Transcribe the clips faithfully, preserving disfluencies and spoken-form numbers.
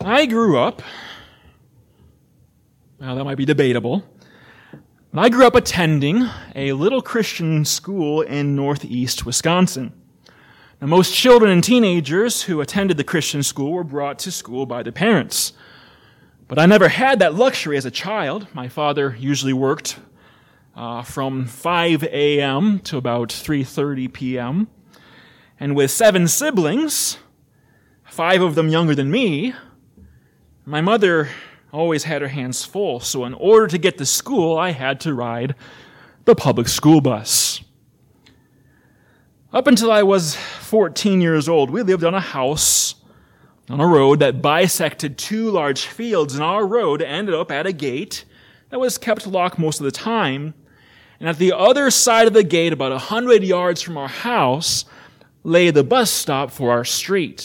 I grew up, well, that might be debatable. I grew up attending a little Christian school in northeast Wisconsin. Now, most children and teenagers who attended the Christian school were brought to school by their parents. But I never had that luxury as a child. My father usually worked uh, from five a.m. to about three thirty p.m. And with seven siblings, five of them younger than me, my mother always had her hands full. So in order to get to school, I had to ride the public school bus. Up until I was fourteen years old, we lived on a house on a road that bisected two large fields, and our road ended up at a gate that was kept locked most of the time. And at the other side of the gate, about a hundred yards from our house, lay the bus stop for our street.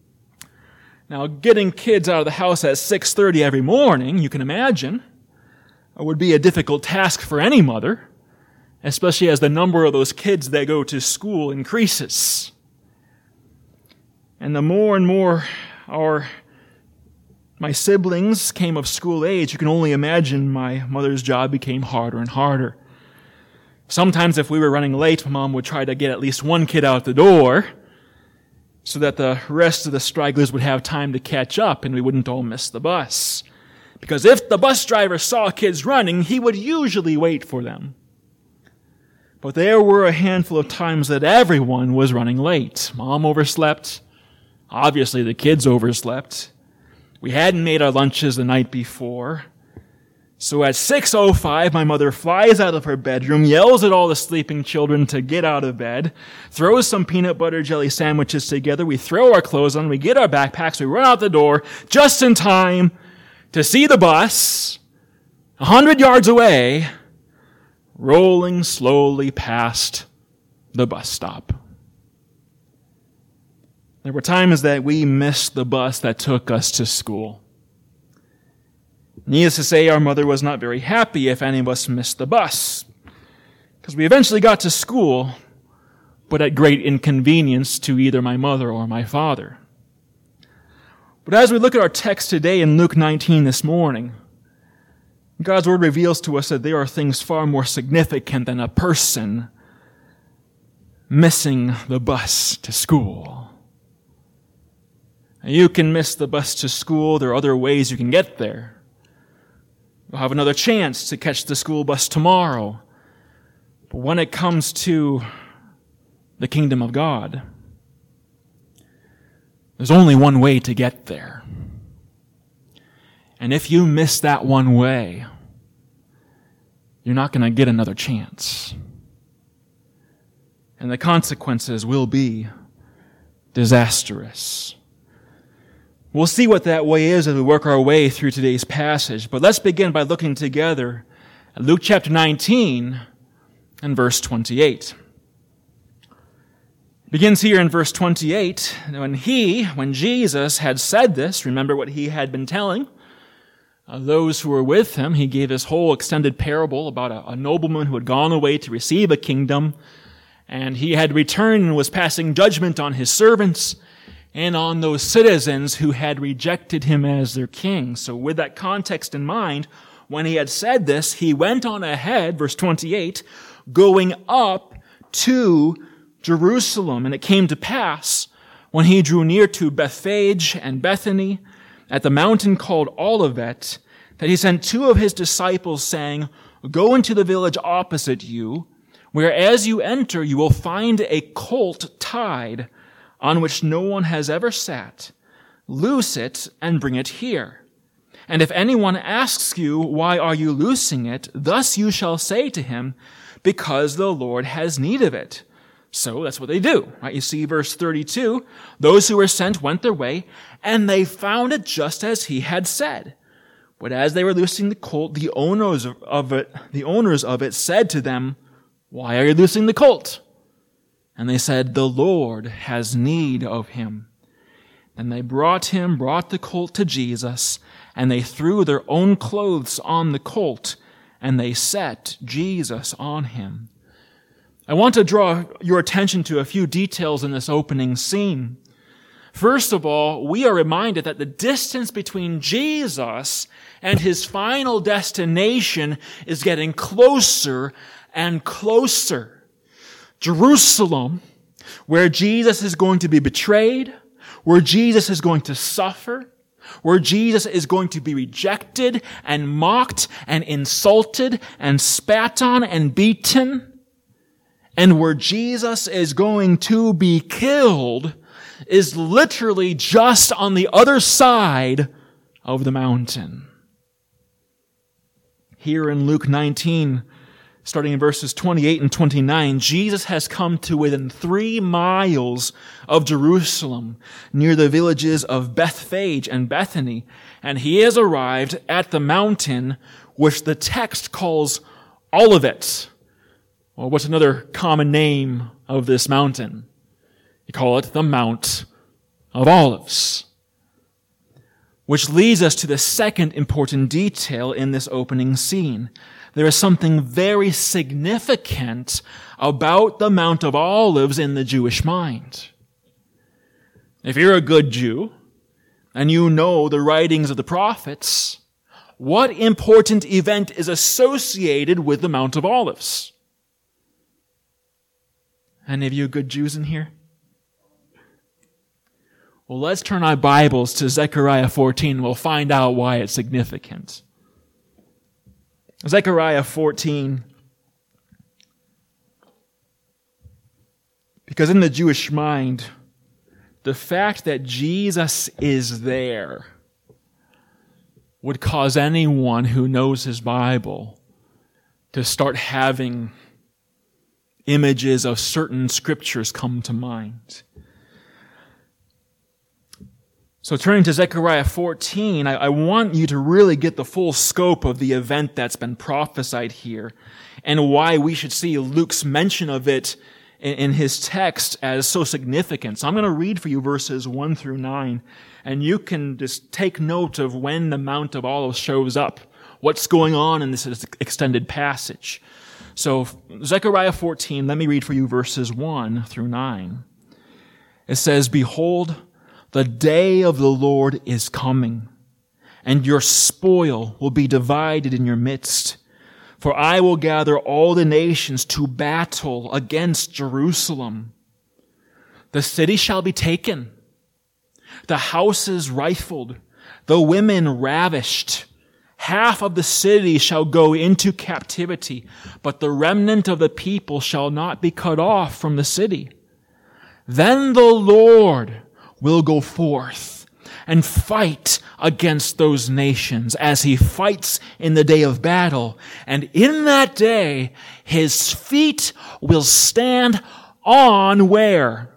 Now, getting kids out of the house at six thirty every morning, you can imagine, would be a difficult task for any mother, especially as the number of those kids that go to school increases. And the more and more our my siblings came of school age, you can only imagine my mother's job became harder and harder. Sometimes if we were running late, Mom would try to get at least one kid out the door so that the rest of the stragglers would have time to catch up and we wouldn't all miss the bus. Because if the bus driver saw kids running, he would usually wait for them. But there were a handful of times that everyone was running late. Mom overslept. Obviously, the kids overslept. We hadn't made our lunches the night before. So at six oh five, my mother flies out of her bedroom, yells at all the sleeping children to get out of bed, throws some peanut butter jelly sandwiches together, we throw our clothes on, we get our backpacks, we run out the door just in time to see the bus, a hundred yards away, rolling slowly past the bus stop. There were times that we missed the bus that took us to school. Needless to say, our mother was not very happy if any of us missed the bus, because we eventually got to school, but at great inconvenience to either my mother or my father. But as we look at our text today in Luke nineteen this morning, God's Word reveals to us that there are things far more significant than a person missing the bus to school. You can miss the bus to school. There are other ways you can get there. You'll have another chance to catch the school bus tomorrow. But when it comes to the kingdom of God, there's only one way to get there. And if you miss that one way, you're not going to get another chance. And the consequences will be disastrous. We'll see what that way is as we work our way through today's passage. But let's begin by looking together at Luke chapter nineteen and verse twenty-eight. It begins here in verse twenty-eight. When he, when Jesus had said this, remember what he had been telling uh, those who were with him. He gave this whole extended parable about a, a nobleman who had gone away to receive a kingdom, and he had returned and was passing judgment on his servants and on those citizens who had rejected him as their king. So with that context in mind, when he had said this, he went on ahead, verse twenty-eight, going up to Jerusalem. And it came to pass, when he drew near to Bethphage and Bethany, at the mountain called Olivet, that he sent two of his disciples, saying, "Go into the village opposite you, where as you enter you will find a colt tied, on which no one has ever sat. Loose it and bring it here. And if anyone asks you, why are you loosing it? Thus you shall say to him, because the Lord has need of it." So that's what they do, right? You see verse thirty-two, those who were sent went their way, and they found it just as he had said. But as they were loosing the colt, the owners of it, the owners of it said to them, "Why are you loosing the colt?" And they said, "The Lord has need of him." And they brought him, brought the colt to Jesus, and they threw their own clothes on the colt, and they set Jesus on him. I want to draw your attention to a few details in this opening scene. First of all, we are reminded that the distance between Jesus and his final destination is getting closer and closer. Jerusalem, where Jesus is going to be betrayed, where Jesus is going to suffer, where Jesus is going to be rejected and mocked and insulted and spat on and beaten, and where Jesus is going to be killed, is literally just on the other side of the mountain. Here in Luke nineteen, starting in verses twenty-eight and twenty-nine, Jesus has come to within three miles of Jerusalem, near the villages of Bethphage and Bethany, and he has arrived at the mountain which the text calls Olivet. Or what's another common name of this mountain? You call it the Mount of Olives. Which leads us to the second important detail in this opening scene. There is something very significant about the Mount of Olives in the Jewish mind. If you're a good Jew, and you know the writings of the prophets, what important event is associated with the Mount of Olives? Any of you good Jews in here? Well, let's turn our Bibles to Zechariah fourteen. We'll find out why it's significant. Zechariah fourteen. Because in the Jewish mind, the fact that Jesus is there would cause anyone who knows his Bible to start having images of certain scriptures come to mind. So turning to Zechariah fourteen, I, I want you to really get the full scope of the event that's been prophesied here and why we should see Luke's mention of it in, in his text as so significant. So I'm going to read for you verses one through nine, and you can just take note of when the Mount of Olives shows up, what's going on in this extended passage. So Zechariah fourteen, let me read for you verses one through nine. It says, "Behold, the day of the Lord is coming, and your spoil will be divided in your midst. For I will gather all the nations to battle against Jerusalem. The city shall be taken, the houses rifled, the women ravished. Half of the city shall go into captivity, but the remnant of the people shall not be cut off from the city. Then the Lord will go forth and fight against those nations as he fights in the day of battle. And in that day, his feet will stand on where?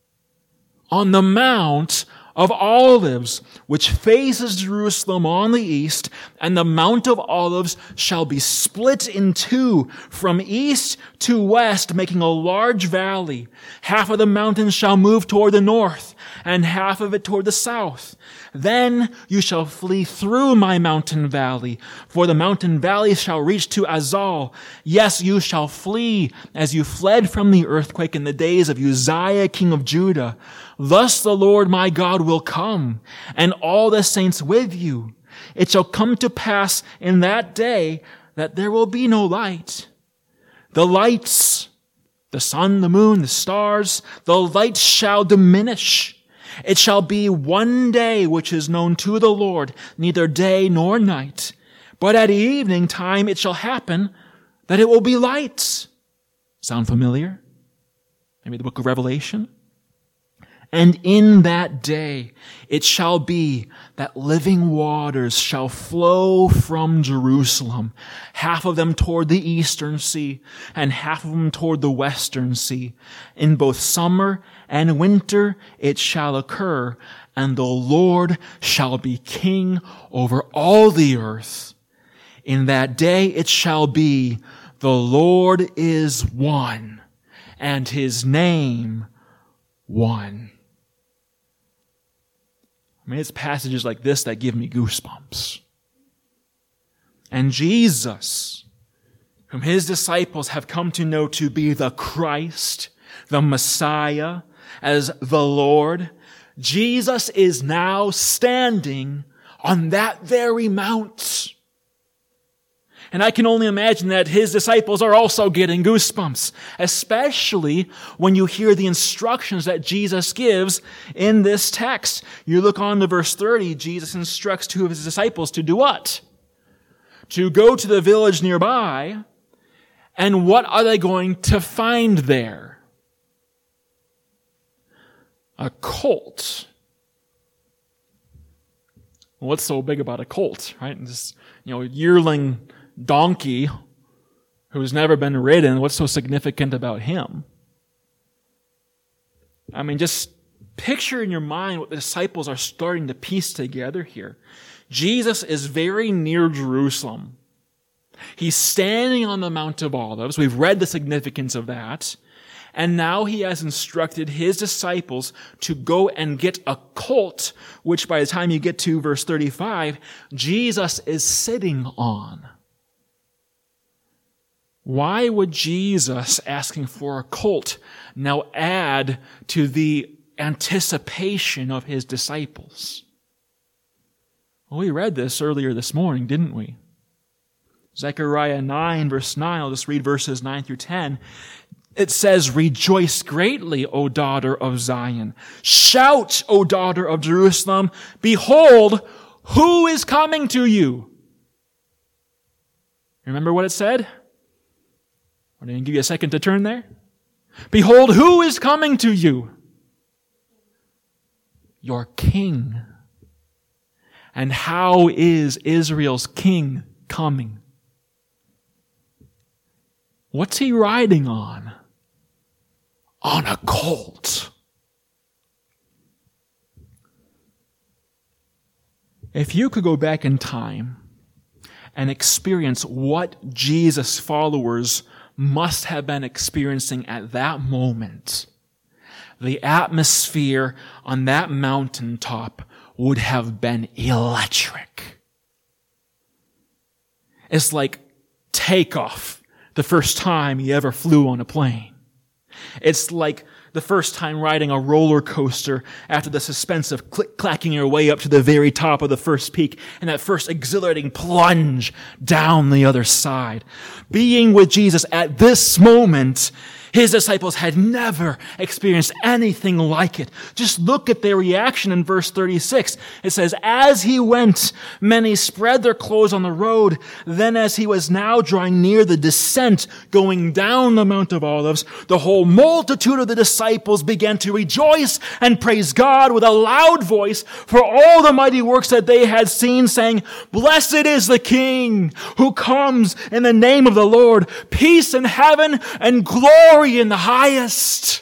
On the Mount of Olives, which faces Jerusalem on the east, and the Mount of Olives shall be split in two from east to west, making a large valley. Half of the mountain shall move toward the north, and half of it toward the south. Then you shall flee through my mountain valley, for the mountain valley shall reach to Azal. Yes, you shall flee as you fled from the earthquake in the days of Uzziah, king of Judah. Thus the Lord my God will come, and all the saints with you. It shall come to pass in that day that there will be no light. The lights, the sun, the moon, the stars, the lights shall diminish. It shall be one day which is known to the Lord, neither day nor night. But at evening time it shall happen that it will be light." Sound familiar? Maybe the book of Revelation? "And in that day it shall be that living waters shall flow from Jerusalem, half of them toward the eastern sea, and half of them toward the western sea. In both summer and winter it shall occur, and the Lord shall be king over all the earth. In that day it shall be, the Lord is one, and his name one." I mean, it's passages like this that give me goosebumps. And Jesus, whom his disciples have come to know to be the Christ, the Messiah, as the Lord, Jesus is now standing on that very mount. And I can only imagine that his disciples are also getting goosebumps, especially when you hear the instructions that Jesus gives in this text. You look on to verse thirty, Jesus instructs two of his disciples to do what? To go to the village nearby, and what are they going to find there? A colt. What's so big about a colt, right? This, you know, yearling donkey who's never been ridden. What's so significant about him? I mean, just picture in your mind what the disciples are starting to piece together here. Jesus is very near Jerusalem. He's standing on the Mount of Olives. We've read the significance of that. And now he has instructed his disciples to go and get a colt, which by the time you get to verse thirty-five, Jesus is sitting on. Why would Jesus asking for a colt now add to the anticipation of his disciples? Well, we read this earlier this morning, didn't we? Zechariah nine, verse nine, I'll just read verses nine through ten. It says, "Rejoice greatly, O daughter of Zion. Shout, O daughter of Jerusalem. Behold, who is coming to you?" Remember what it said? I'm going to give you a second to turn there. Behold, who is coming to you? Your king. And how is Israel's king coming? What's he riding on? On a colt. If you could go back in time and experience what Jesus' followers must have been experiencing at that moment, the atmosphere on that mountaintop would have been electric. It's like takeoff the first time you ever flew on a plane. It's like the first time riding a roller coaster after the suspense of click-clacking your way up to the very top of the first peak and that first exhilarating plunge down the other side. Being with Jesus at this moment, his disciples had never experienced anything like it. Just look at their reaction in verse thirty-six. It says, "As he went, many spread their clothes on the road. Then as he was now drawing near the descent, going down the Mount of Olives, the whole multitude of the disciples began to rejoice and praise God with a loud voice for all the mighty works that they had seen, saying, 'Blessed is the King who comes in the name of the Lord. Peace in heaven and glory in the highest.'"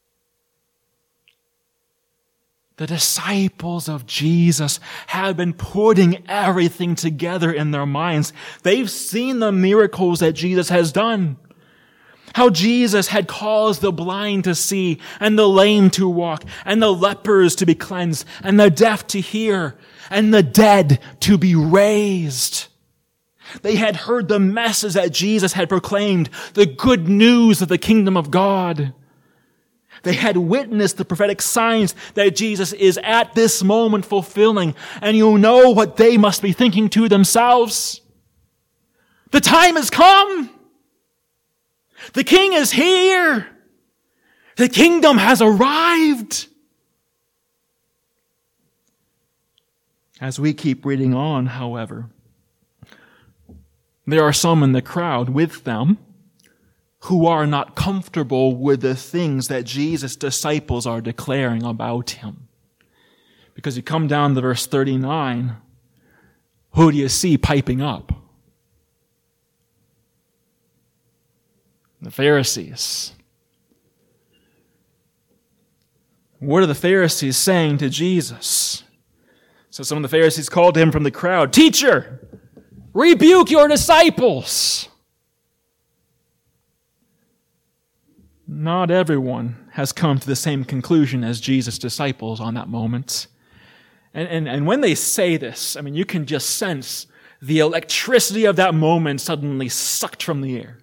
The disciples of Jesus have been putting everything together in their minds. They've seen the miracles that Jesus has done. How Jesus had caused the blind to see, and the lame to walk, and the lepers to be cleansed, and the deaf to hear, and the dead to be raised. They had heard the message that Jesus had proclaimed, the good news of the kingdom of God. They had witnessed the prophetic signs that Jesus is at this moment fulfilling. And you know what they must be thinking to themselves? The time has come. The King is here. The kingdom has arrived. As we keep reading on, however, there are some in the crowd with them who are not comfortable with the things that Jesus' disciples are declaring about him. Because you come down to verse thirty-nine, who do you see piping up? The Pharisees. What are the Pharisees saying to Jesus? So some of the Pharisees called to him from the crowd, "Teacher, rebuke your disciples." Not everyone has come to the same conclusion as Jesus' disciples on that moment. And, and, and when they say this, I mean, you can just sense the electricity of that moment suddenly sucked from the air.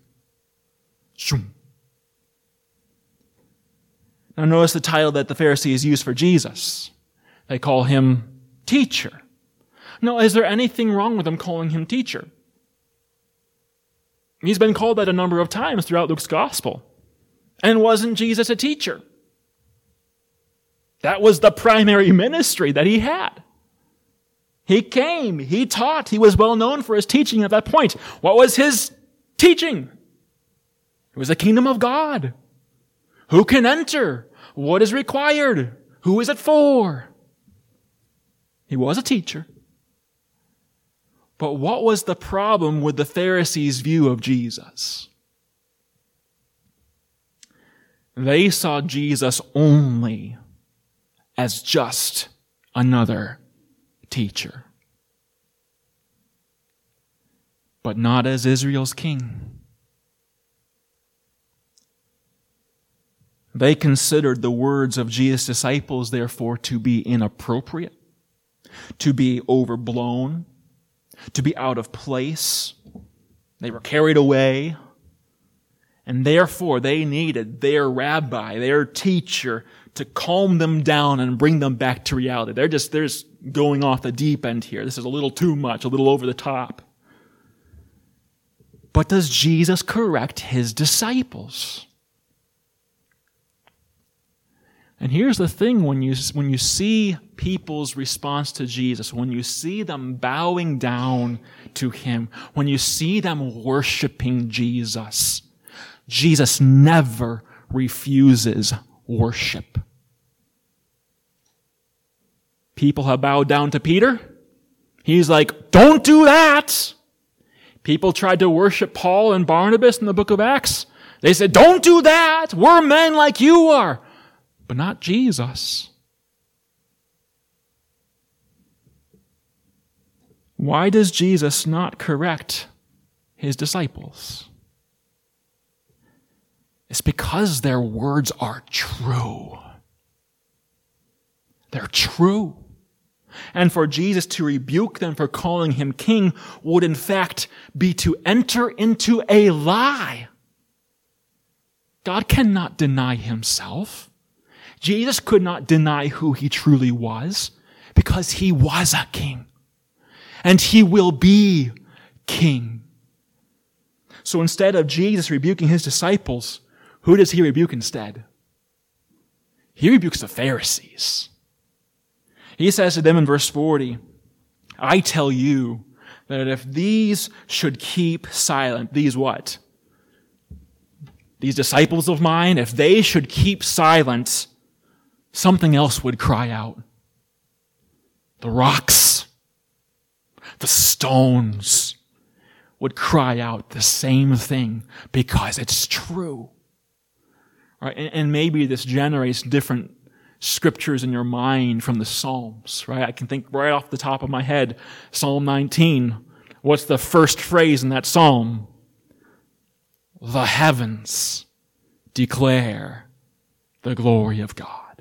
Now notice the title that the Pharisees used for Jesus. They call him teacher. Now, is there anything wrong with them calling him teacher? He's been called that a number of times throughout Luke's gospel. And wasn't Jesus a teacher? That was the primary ministry that he had. He came, he taught, he was well known for his teaching at that point. What was his teaching? It was the kingdom of God. Who can enter? What is required? Who is it for? He was a teacher. But what was the problem with the Pharisees' view of Jesus? They saw Jesus only as just another teacher, but not as Israel's king. They considered the words of Jesus' disciples, therefore, to be inappropriate, to be overblown, to be out of place. They were carried away, and therefore they needed their rabbi, their teacher, to calm them down and bring them back to reality. They're just, they're just going off the deep end here. This is a little too much, a little over the top. But does Jesus correct his disciples? And here's the thing, when you, when you see people's response to Jesus, when you see them bowing down to him, when you see them worshiping Jesus, Jesus never refuses worship. People have bowed down to Peter. He's like, don't do that. People tried to worship Paul and Barnabas in the book of Acts. They said, don't do that. We're men like you are. But not Jesus. Why does Jesus not correct his disciples? It's because their words are true. They're true. And for Jesus to rebuke them for calling him king would in fact be to enter into a lie. God cannot deny himself. Jesus could not deny who he truly was because he was a king. And he will be king. So instead of Jesus rebuking his disciples, who does he rebuke instead? He rebukes the Pharisees. He says to them in verse forty, I tell you that if these should keep silent, these what? These disciples of mine, if they should keep silent, something else would cry out. The rocks, the stones would cry out the same thing because it's true. Right? And, and maybe this generates different scriptures in your mind from the Psalms, right? I can think right off the top of my head, Psalm nineteen. What's the first phrase in that psalm? The heavens declare the glory of God.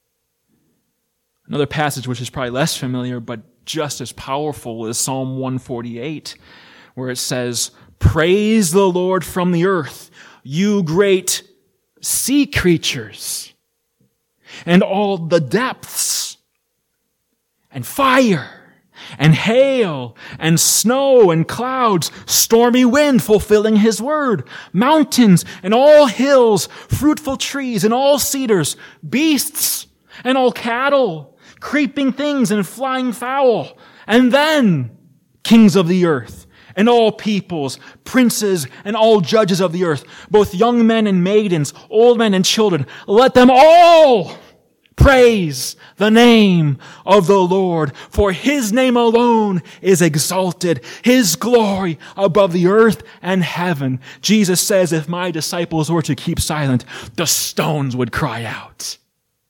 Another passage which is probably less familiar but just as powerful is Psalm one forty-eight, where it says, praise the Lord from the earth, you great sea creatures, and all the depths, and fire, and hail, and snow, and clouds, stormy wind fulfilling his word, mountains, and all hills, fruitful trees, and all cedars, beasts, and all cattle, creeping things, and flying fowl, and then kings of the earth, and all peoples, princes, and all judges of the earth, both young men and maidens, old men and children, let them all praise the name of the Lord, for his name alone is exalted, his glory above the earth and heaven. Jesus says, if my disciples were to keep silent, the stones would cry out.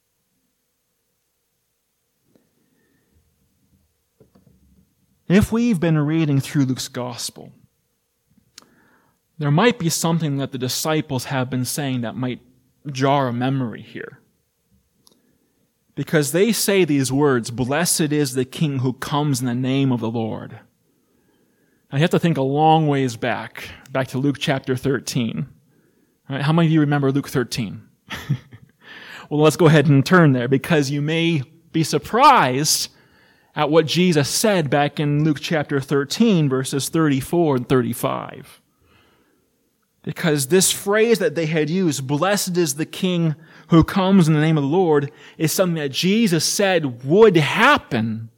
If we've been reading through Luke's gospel, there might be something that the disciples have been saying that might jar a memory here. Because they say these words, blessed is the King who comes in the name of the Lord. Now you have to think a long ways back, back to Luke chapter thirteen. All right, how many of you remember Luke thirteen? Well, let's go ahead and turn there, because you may be surprised at what Jesus said back in Luke chapter thirteen, verses thirty-four and thirty-five. Because this phrase that they had used, blessed is the King who comes in the name of the Lord, is something that Jesus said would happen,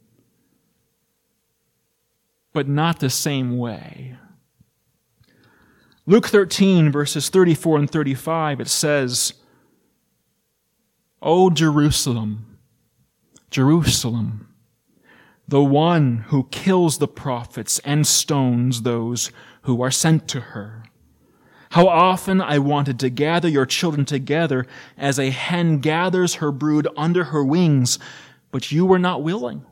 but not the same way. Luke thirteen, verses thirty-four and thirty-five, it says, O Jerusalem, Jerusalem, the one who kills the prophets and stones those who are sent to her. How often I wanted to gather your children together as a hen gathers her brood under her wings, but you were not willing.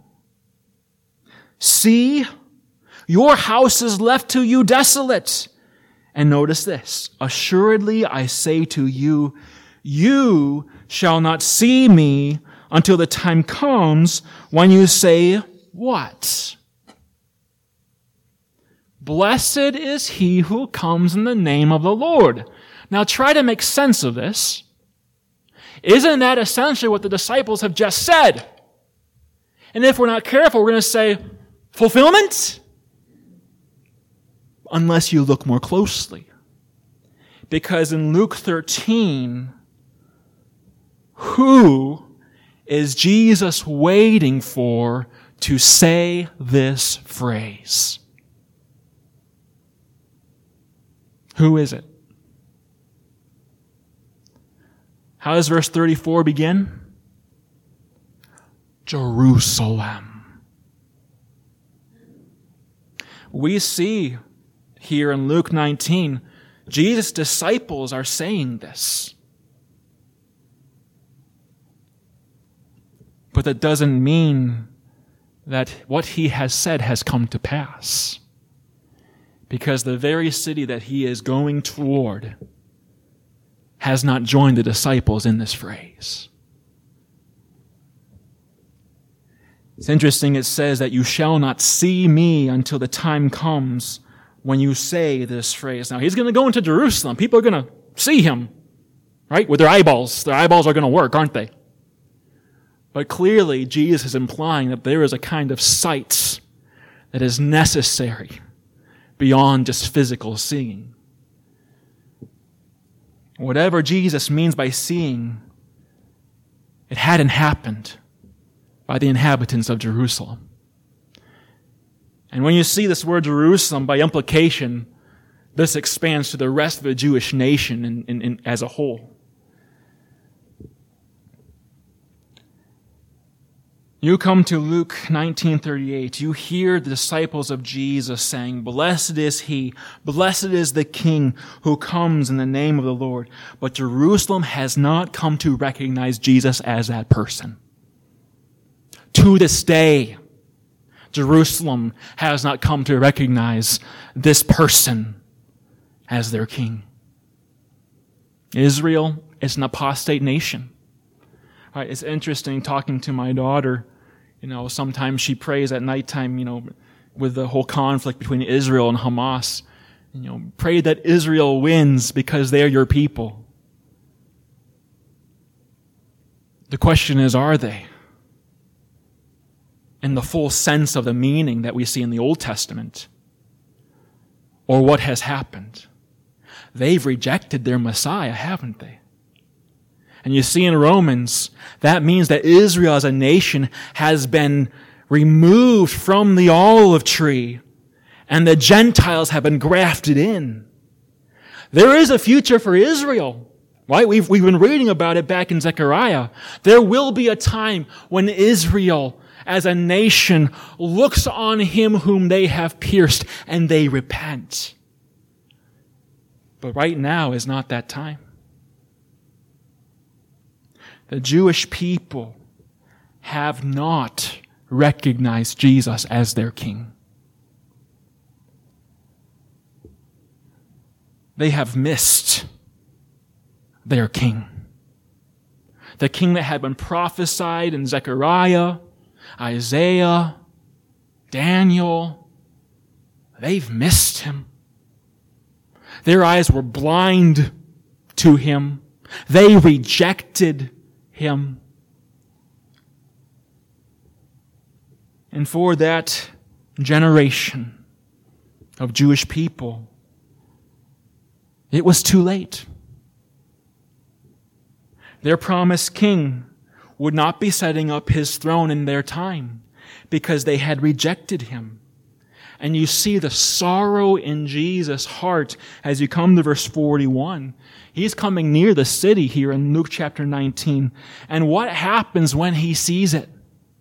See, your house is left to you desolate. And notice this, assuredly I say to you, you shall not see me until the time comes when you say, what? Blessed is he who comes in the name of the Lord. Now try to make sense of this. Isn't that essentially what the disciples have just said? And if we're not careful, we're going to say, fulfillment? Unless you look more closely. Because in Luke thirteen, who is Jesus waiting for to say this phrase? Who is it? How does verse thirty-four begin? Jerusalem. We see here in Luke nineteen, Jesus' disciples are saying this. But that doesn't mean that what he has said has come to pass. Because the very city that he is going toward has not joined the disciples in this phrase. It's interesting, it says that you shall not see me until the time comes when you say this phrase. Now, he's going to go into Jerusalem. People are going to see him, right? With their eyeballs. Their eyeballs are going to work, aren't they? But clearly, Jesus is implying that there is a kind of sight that is necessary beyond just physical seeing. Whatever Jesus means by seeing, it hadn't happened by the inhabitants of Jerusalem. And when you see this word Jerusalem, by implication, this expands to the rest of the Jewish nation in, in, in, as a whole. You come to Luke nineteen thirty-eight. You hear the disciples of Jesus saying, blessed is he, blessed is the King who comes in the name of the Lord. But Jerusalem has not come to recognize Jesus as that person. To this day, Jerusalem has not come to recognize this person as their king. Israel is an apostate nation. All right, it's interesting talking to my daughter. You know, sometimes she prays at nighttime, you know, with the whole conflict between Israel and Hamas. You know, pray that Israel wins because they're your people. The question is, are they? In the full sense of the meaning that we see in the Old Testament. Or what has happened? They've rejected their Messiah, haven't they? And you see in Romans, that means that Israel as a nation has been removed from the olive tree, and the Gentiles have been grafted in. There is a future for Israel, right? We've, we've been reading about it back in Zechariah. There will be a time when Israel as a nation looks on him whom they have pierced, and they repent. But right now is not that time. The Jewish people have not recognized Jesus as their king. They have missed their king. The king that had been prophesied in Zechariah, Isaiah, Daniel. They've missed him. Their eyes were blind to him. They rejected him. And for that generation of Jewish people, it was too late. Their promised king would not be setting up his throne in their time because they had rejected him. And you see the sorrow in Jesus' heart as you come to verse forty-one. He's coming near the city here in Luke chapter nineteen. And what happens when he sees it?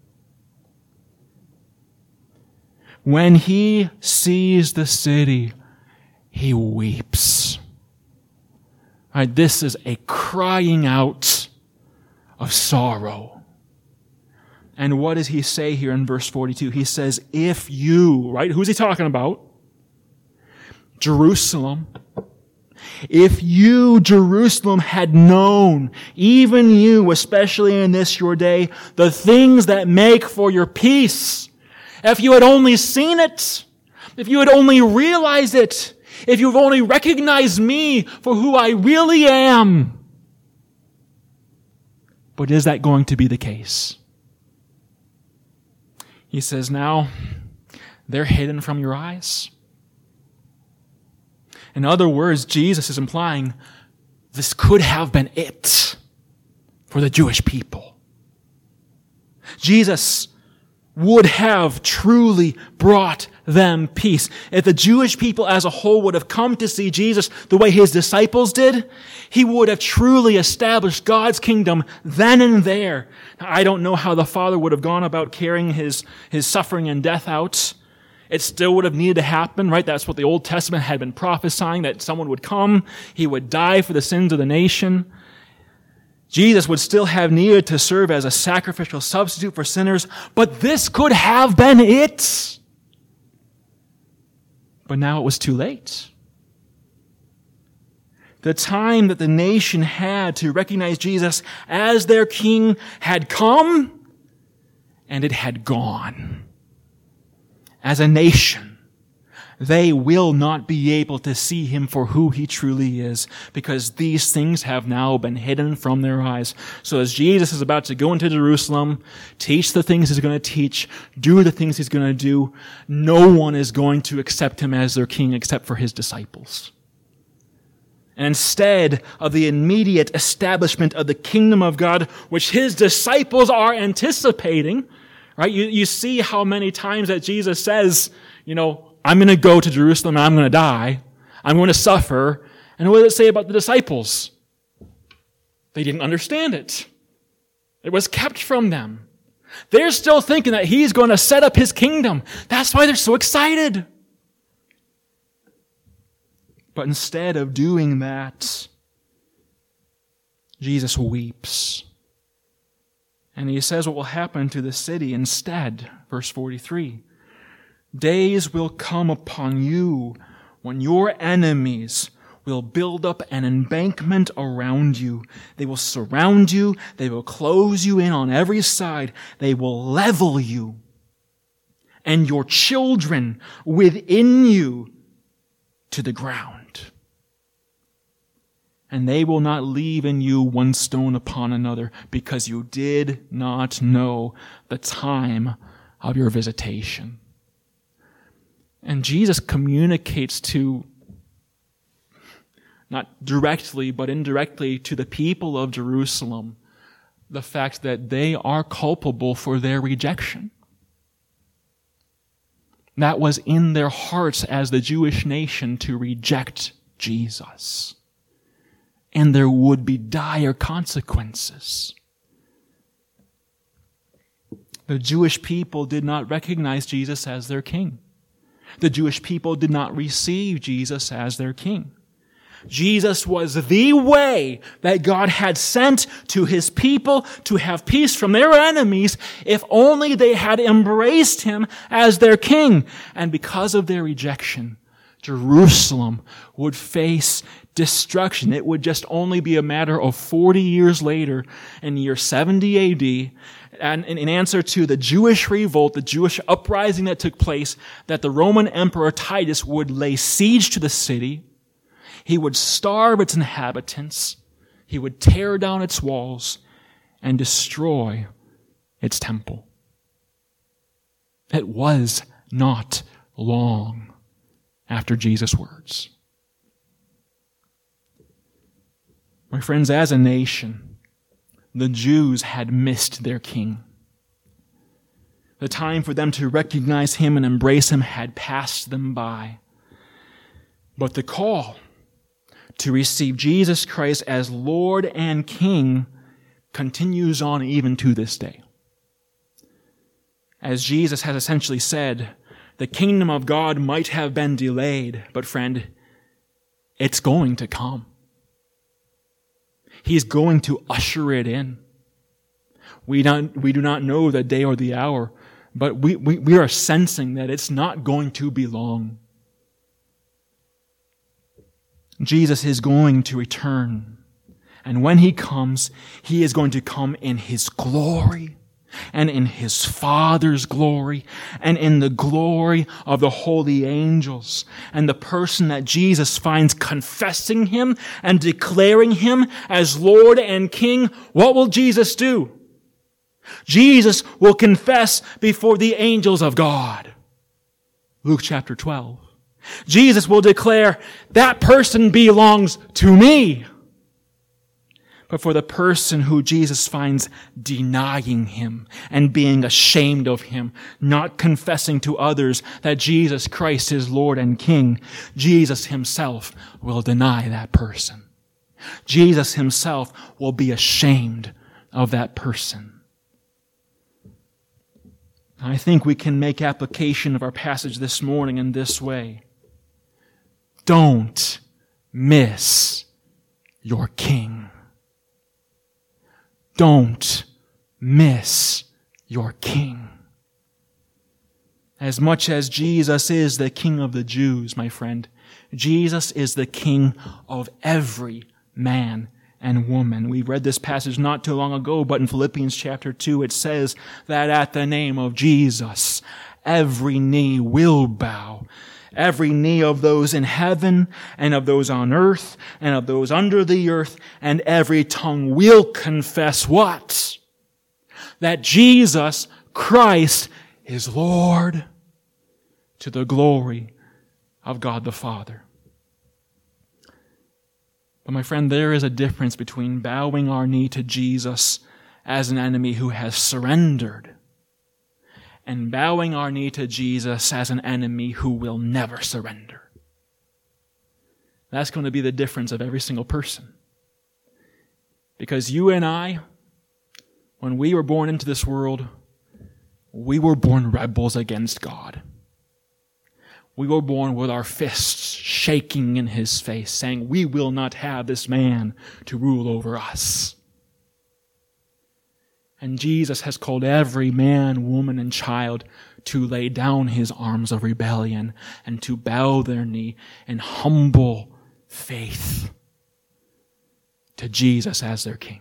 When he sees the city, he weeps. All right, this is a crying out of sorrow. And what does he say here in verse forty-two? He says, if you, right? Who's he talking about? Jerusalem. If you, Jerusalem, had known, even you, especially in this your day, the things that make for your peace, if you had only seen it, if you had only realized it, if you've only recognized me for who I really am. But is that going to be the case? He says, now, they're hidden from your eyes. In other words, Jesus is implying this could have been it for the Jewish people. Jesus would have truly brought them peace. If the Jewish people as a whole would have come to see Jesus the way his disciples did, he would have truly established God's kingdom then and there. Now, I don't know how the Father would have gone about carrying his, his suffering and death out. It still would have needed to happen, right? That's what the Old Testament had been prophesying, that someone would come, he would die for the sins of the nation. Jesus would still have needed to serve as a sacrificial substitute for sinners, but this could have been it. But now it was too late. The time that the nation had to recognize Jesus as their king had come, and it had gone. As a nation, they will not be able to see him for who he truly is, because these things have now been hidden from their eyes. So as Jesus is about to go into Jerusalem, teach the things he's going to teach, do the things he's going to do, no one is going to accept him as their king except for his disciples. And instead of the immediate establishment of the kingdom of God, which his disciples are anticipating, right? You, you see how many times that Jesus says, you know, I'm going to go to Jerusalem and I'm going to die. I'm going to suffer. And what does it say about the disciples? They didn't understand it. It was kept from them. They're still thinking that he's going to set up his kingdom. That's why they're so excited. But instead of doing that, Jesus weeps. And he says what will happen to the city instead. Verse forty-three. Days will come upon you when your enemies will build up an embankment around you. They will surround you. They will close you in on every side. They will level you and your children within you to the ground. And they will not leave in you one stone upon another, because you did not know the time of your visitation. And Jesus communicates to, not directly, but indirectly, to the people of Jerusalem, the fact that they are culpable for their rejection. That was in their hearts as the Jewish nation to reject Jesus. And there would be dire consequences. The Jewish people did not recognize Jesus as their king. The Jewish people did not receive Jesus as their king. Jesus was the way that God had sent to his people to have peace from their enemies if only they had embraced him as their king. And because of their rejection, Jerusalem would face destruction. It would just only be a matter of forty years later, in the year seventy A D, and in answer to the Jewish revolt, the Jewish uprising that took place, that the Roman Emperor Titus would lay siege to the city. He would starve its inhabitants. He would tear down its walls and destroy its temple. It was not long after Jesus' words. My friends, as a nation, the Jews had missed their king. The time for them to recognize him and embrace him had passed them by. But the call to receive Jesus Christ as Lord and King continues on even to this day. As Jesus has essentially said, the kingdom of God might have been delayed, but friend, it's going to come. He's going to usher it in. We don't, we do not know the day or the hour, but we, we, we are sensing that it's not going to be long. Jesus is going to return. And when he comes, he is going to come in his glory and in his Father's glory and in the glory of the holy angels. And the person that Jesus finds confessing him and declaring him as Lord and King, what will Jesus do? Jesus will confess before the angels of God. Luke chapter twelve. Jesus will declare, that person belongs to me. But for the person who Jesus finds denying him and being ashamed of him, not confessing to others that Jesus Christ is Lord and King, Jesus himself will deny that person. Jesus himself will be ashamed of that person. I think we can make application of our passage this morning in this way. Don't miss your King. Don't miss your King. As much as Jesus is the King of the Jews, my friend, Jesus is the King of every man and woman. We read this passage not too long ago, but in Philippians chapter two, it says that at the name of Jesus, every knee will bow. Every knee of those in heaven and of those on earth and of those under the earth, and every tongue will confess what? That Jesus Christ is Lord, to the glory of God the Father. But my friend, there is a difference between bowing our knee to Jesus as an enemy who has surrendered and bowing our knee to Jesus as an enemy who will never surrender. That's going to be the difference of every single person. Because you and I, when we were born into this world, we were born rebels against God. We were born with our fists shaking in his face, saying, we will not have this man to rule over us. And Jesus has called every man, woman, and child to lay down his arms of rebellion and to bow their knee in humble faith to Jesus as their King.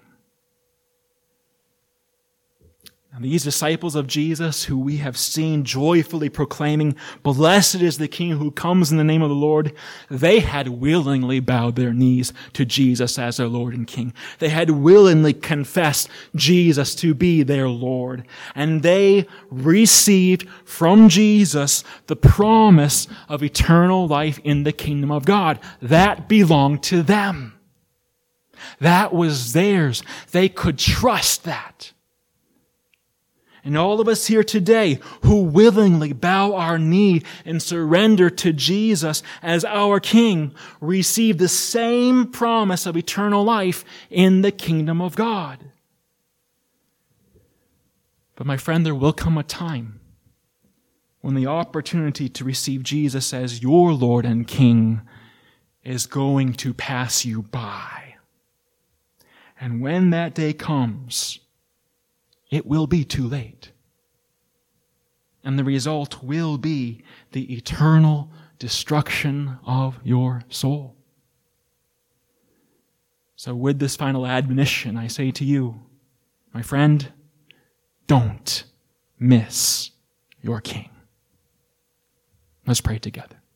And these disciples of Jesus, who we have seen joyfully proclaiming, blessed is the King who comes in the name of the Lord, they had willingly bowed their knees to Jesus as their Lord and King. They had willingly confessed Jesus to be their Lord. And they received from Jesus the promise of eternal life in the kingdom of God. That belonged to them. That was theirs. They could trust that. And all of us here today who willingly bow our knee and surrender to Jesus as our King receive the same promise of eternal life in the kingdom of God. But my friend, there will come a time when the opportunity to receive Jesus as your Lord and King is going to pass you by. And when that day comes, it will be too late. And the result will be the eternal destruction of your soul. So with this final admonition, I say to you, my friend, don't miss your King. Let's pray together.